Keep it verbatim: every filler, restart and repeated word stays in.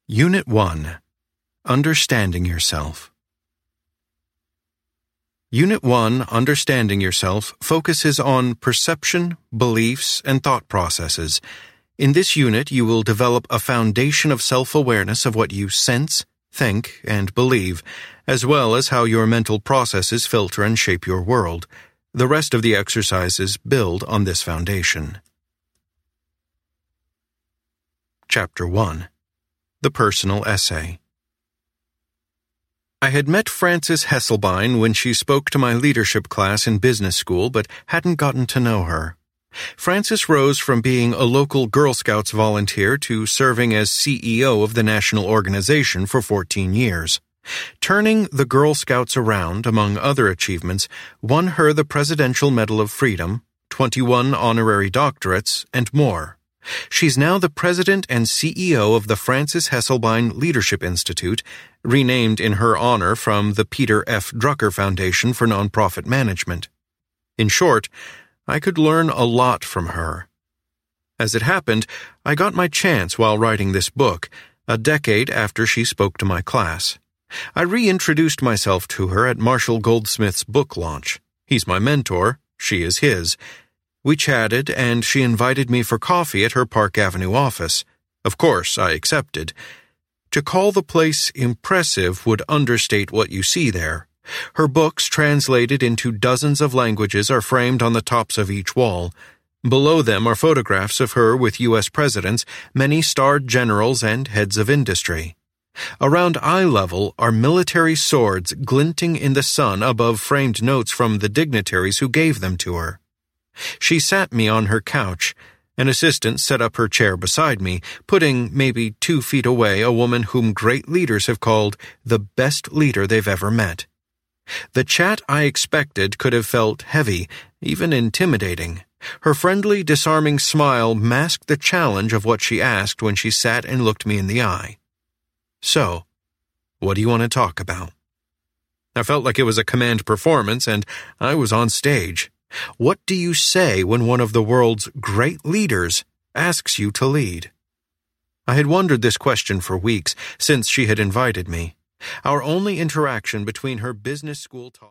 Unit one. Understanding Yourself. Unit one, Understanding Yourself, focuses on perception, beliefs, and thought processes. In this unit, you will develop a foundation of self-awareness of what you sense, think, and believe, as well as how your mental processes filter and shape your world. The rest of the exercises build on this foundation. Chapter one. The Personal Essay. I had met Frances Hesselbein when she spoke to my leadership class in business school, but hadn't gotten to know her. Frances rose from being a local Girl Scouts volunteer to serving as C E O of the national organization for fourteen years. Turning the Girl Scouts around, among other achievements, won her the Presidential Medal of Freedom, twenty-one honorary doctorates, and more. She's now the president and C E O of the Frances Hesselbein Leadership Institute, renamed in her honor from the Peter F. Drucker Foundation for Nonprofit Management. In short, I could learn a lot from her. As it happened, I got my chance while writing this book, a decade after she spoke to my class. I reintroduced myself to her at Marshall Goldsmith's book launch. He's my mentor, she is his. We chatted, and she invited me for coffee at her Park Avenue office. Of course, I accepted. To call the place impressive would understate what you see there. Her books, translated into dozens of languages, are framed on the tops of each wall. Below them are photographs of her with U S presidents, many starred generals, and heads of industry. Around eye level are military swords glinting in the sun above framed notes from the dignitaries who gave them to her. She sat me on her couch. An assistant set up her chair beside me, putting maybe two feet away a woman whom great leaders have called the best leader they've ever met. The chat I expected could have felt heavy, even intimidating. Her friendly, disarming smile masked the challenge of what she asked when she sat and looked me in the eye. So, what do you want to talk about? I felt like it was a command performance, and I was on stage. What do you say when one of the world's great leaders asks you to lead? I had wondered this question for weeks, since she had invited me. Our only interaction between her business school talk